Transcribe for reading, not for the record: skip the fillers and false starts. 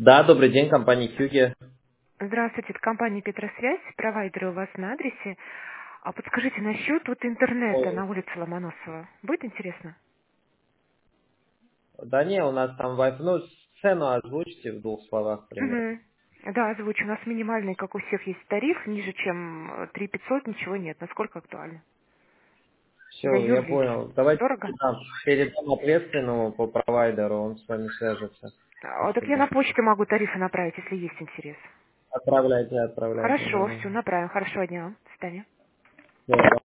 Да, добрый день, компания Хьюги. Здравствуйте, это компания Петросвязь, провайдеры у вас на адресе. А подскажите, насчет вот интернета Ой, на улице Ломоносова. Будет интересно? да не, у нас там Wi-Fi, ну, цену озвучьте в двух словах примерно. Угу. Да, озвучу. У нас минимальный, как у всех, есть тариф. Ниже, чем 3500, ничего нет. Насколько актуально? Для Все, я юрлиц. понял. Давайте Дорого? передам ответственному по провайдеру, он с вами свяжется. Так я Спасибо. на почту могу тарифы направить, если есть интерес. Отправляйте, отправляйте, Хорошо, да. все, направим. Хорошего дня. До свидания. Всё,